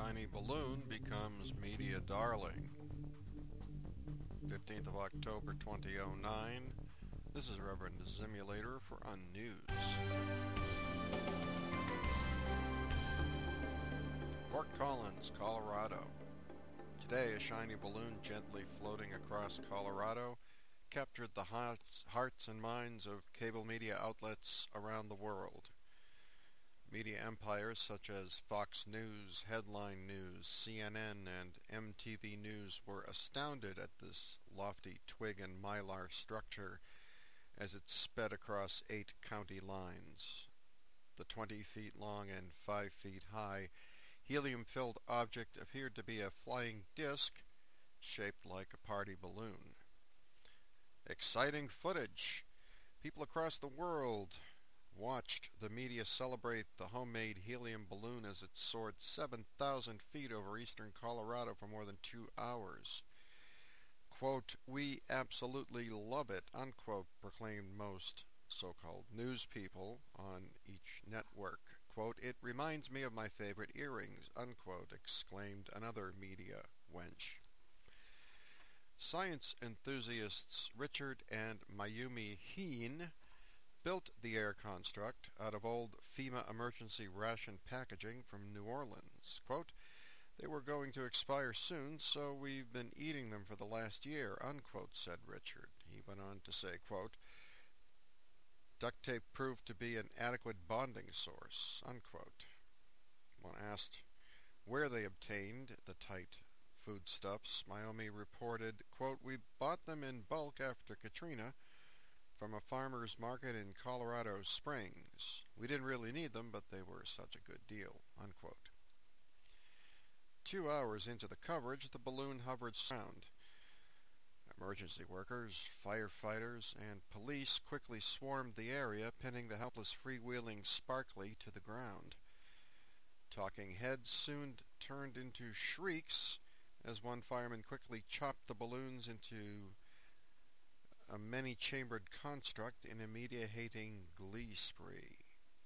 shiny balloon becomes media darling. 15th of October 2009. This is Reverend Zimulator for Unnews. Fort Collins, Colorado. Today, a shiny balloon gently floating across Colorado captured the hearts and minds of cable media outlets around the world. Media empires such as Fox News, Headline News, CNN, and MTV News were astounded at this lofty twig and mylar structure as it sped across 8 county lines. The 20 feet long and 5 feet high helium-filled object appeared to be a flying disc shaped like a party balloon. Exciting footage! People across the world watched the media celebrate the homemade helium balloon as it soared 7,000 feet over eastern Colorado for more than 2 hours. Quote, "We absolutely love it," unquote, proclaimed most so-called news people on each network. Quote, "It reminds me of my favorite earrings," unquote, exclaimed another media wench. Science enthusiasts Richard and Mayumi Heen built the air construct out of old FEMA emergency ration packaging from New Orleans. Quote, "They were going to expire soon, so we've been eating them for the last year," unquote, said Richard. He went on to say, quote, "Duct tape proved to be an adequate bonding source," unquote. When asked where they obtained the tight foodstuffs, Mayumi reported, quote, "We bought them in bulk after Katrina from a farmer's market in Colorado Springs. We didn't really need them, but they were such a good deal," unquote. 2 hours into the coverage, the balloon hovered around. Emergency workers, firefighters, and police quickly swarmed the area, pinning the helpless freewheeling Sparkly to the ground. Talking heads soon turned into shrieks as one fireman quickly chopped the balloons into a many-chambered construct in a media-hating glee spree.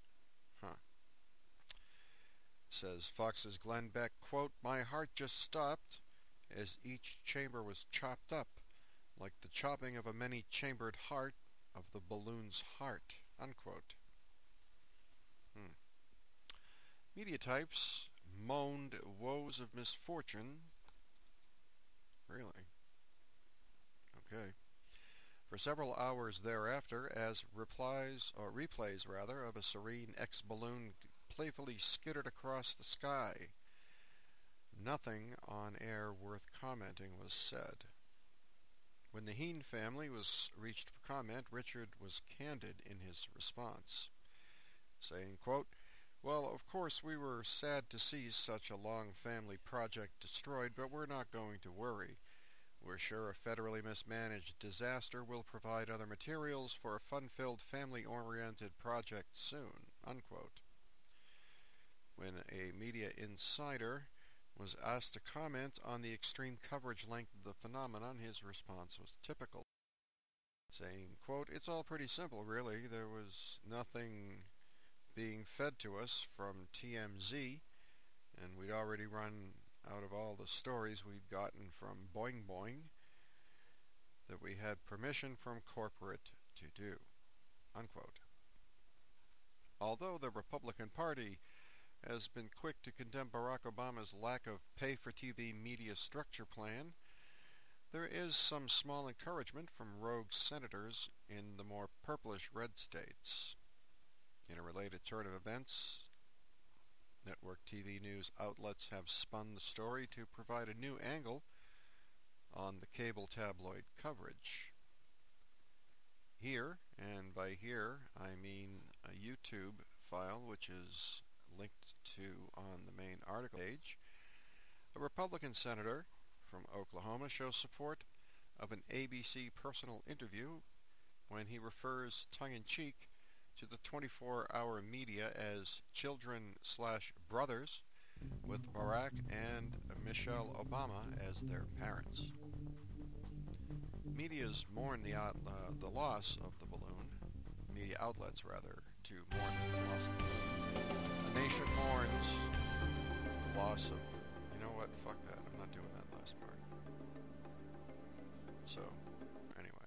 Says Fox's Glenn Beck, quote, "My heart just stopped as each chamber was chopped up, like the chopping of a many-chambered heart of the balloon's heart," unquote. Media types moaned woes of misfortune. Really? Okay. For several hours thereafter, as replays of a serene X-balloon playfully skittered across the sky. Nothing on air worth commenting was said. When the Heen family was reached for comment, Richard was candid in his response, saying, quote, "Well, of course we were sad to see such a long family project destroyed, but we're not going to worry. We're sure a federally mismanaged disaster will provide other materials for a fun-filled, family-oriented project soon," unquote. When a media insider was asked to comment on the extreme coverage length of the phenomenon, his response was typical, saying, quote, "It's all pretty simple, really. There was nothing being fed to us from TMZ, and we'd already run out of all the stories we'd gotten from Boing Boing that we had permission from corporate to do," unquote. Although the Republican Party has been quick to condemn Barack Obama's lack of pay-for-TV media structure plan, there is some small encouragement from rogue senators in the more purplish-red states. In a related turn of events, network TV news outlets have spun the story to provide a new angle on the cable tabloid coverage. Here, and by here I mean a YouTube file which is linked to on the main article page, a Republican senator from Oklahoma shows support of an ABC personal interview when he refers tongue-in-cheek to the 24-hour media as children/brothers, with Barack and Michelle Obama as their parents. Medias mourn the loss of the balloon. Media outlets, rather, to mourn the loss of the balloon. The nation mourns the loss of last part. So, anyway.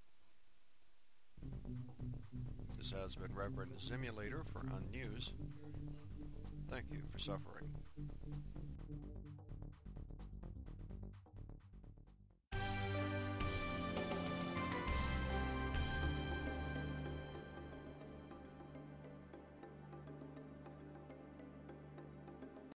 This has been Reverend Zimulator for Unnews. Thank you for suffering.